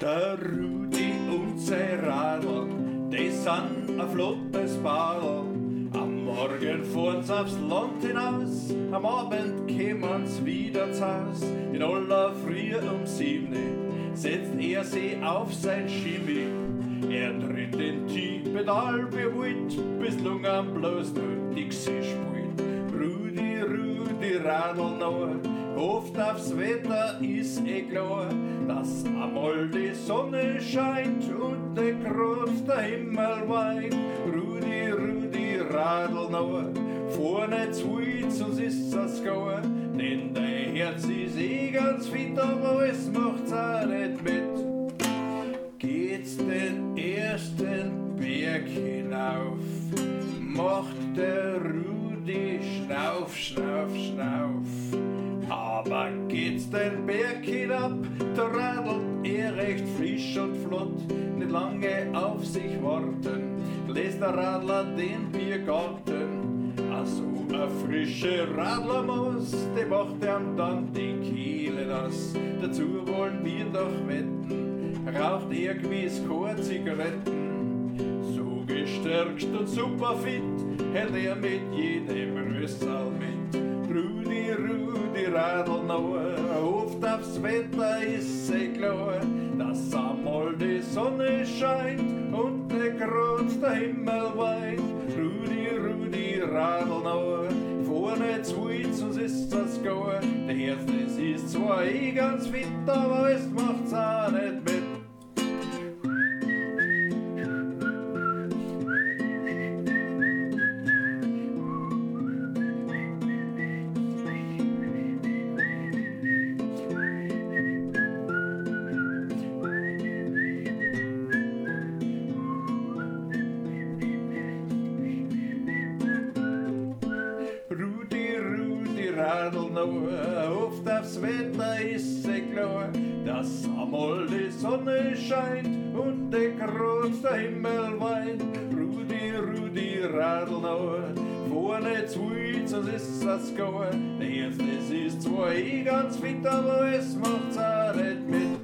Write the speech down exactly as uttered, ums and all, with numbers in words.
Der Rudi und sein Radl, die sind ein flottes Badl. Am Morgen fahren's aufs Land hinaus, am Abend kämen's wieder zu Haus. In aller Früh um sieben setzt er sich auf sein Schimmi. Er tritt den T-Pedal wie wild, bis lang bloß noch Dixie spielt. Rudi, Rudi, Radl noch, oft aufs Wetter ist eh klar, dass einmal die Sonne scheint und der Grund der Himmel weint. Rudi, Rudi, Radl noch, fahr nicht zu weit, sonst ist das gar, denn dein Herz ist eh ganz fit, aber es macht's auch nicht mit. Geht's den ersten Berg hinauf, macht der Rudi Schnauf, Schnauf, Schnauf. Aber geht's den Berg hinab, da radelt er recht frisch und flott, nicht lange auf sich warten, lässt der Radler den Biergarten. Ach so, eine frische Radlermaus, die macht ihm dann die Kehle nass. Dazu wollen wir doch wetten, raucht er gewiss keine Zigaretten. So gestärkt und super fit, hält er mit jedem Rössal mit. Rudi, Rudi, Radl noch, oft aufs Wetter ist eh klar, dass einmal die Sonne scheint und der Grund der Himmel weint. Rudi, Rudi, Radl noch, fahr nicht zu weit, sonst ist das gar. Der Herz, das ist zwar eh ganz fit, aber es macht's auch nicht mit. Rudi, Rudi, Radl noch, oft aufs Wetter ist eh klar, dass einmal die Sonne scheint und der Grund der Himmel weint. Rudi, Rudi, Radl noch, fahr nicht zu weit, sonst ist das gar. Der Herz, das ist zwar eh ganz fit, aber es macht's auch nicht mit.